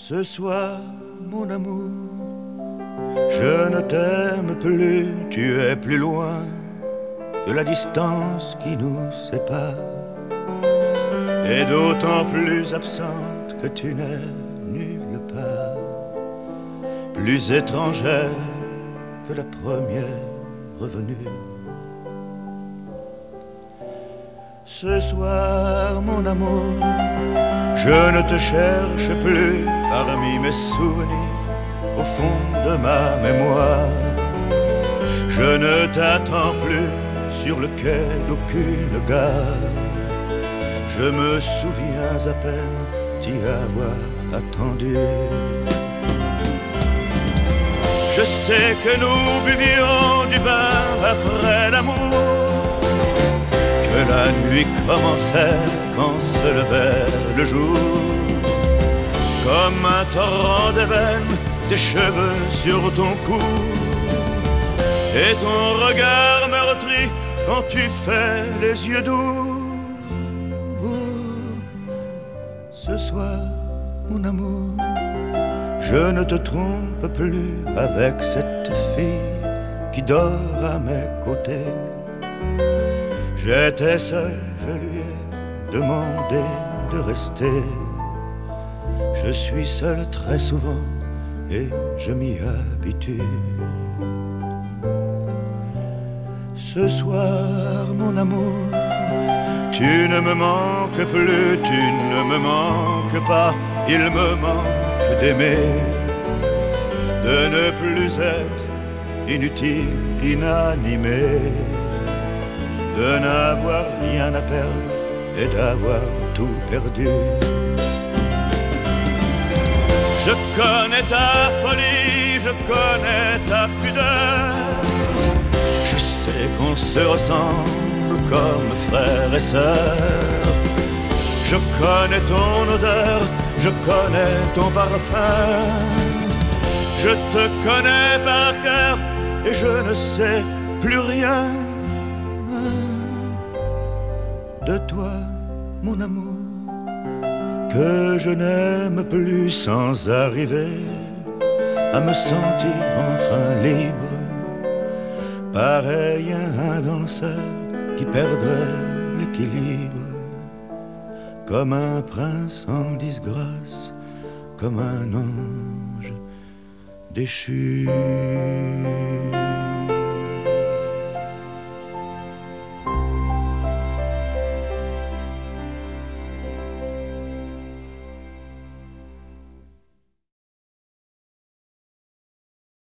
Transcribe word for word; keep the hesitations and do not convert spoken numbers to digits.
Ce soir, mon amour, je ne t'aime plus, tu es plus loin que la distance qui nous sépare, et d'autant plus absente que tu n'es nulle part, plus étrangère que la première revenue. Ce soir, mon amour, je ne te cherche plus parmi mes souvenirs, au fond de ma mémoire. Je ne t'attends plus sur le quai d'aucune gare. Je me souviens à peine d'y avoir attendu. Je sais que nous buvions du vin après l'amour, que la nuit commençait quand se levait le jour, comme un torrent d'ébène, tes cheveux sur ton cou, et ton regard meurtri quand tu fais les yeux doux. Ce soir, mon amour, je ne te trompe plus avec cette fille qui dort à mes côtés. J'étais seul, je lui ai demandé de rester. Je suis seul très souvent et je m'y habitue. Ce soir, mon amour, tu ne me manques plus, tu ne me manques pas. Il me manque d'aimer, de ne plus être inutile, inanimé, de n'avoir rien à perdre et d'avoir tout perdu. Je connais ta folie, je connais ta pudeur. Je sais qu'on se ressemble comme frères et sœurs. Je connais ton odeur, je connais ton parfum. Je te connais par cœur et je ne sais plus rien de toi, mon amour, que je n'aime plus sans arriver à me sentir enfin libre, pareil à un danseur qui perdrait l'équilibre, comme un prince en disgrâce, comme un ange déchu.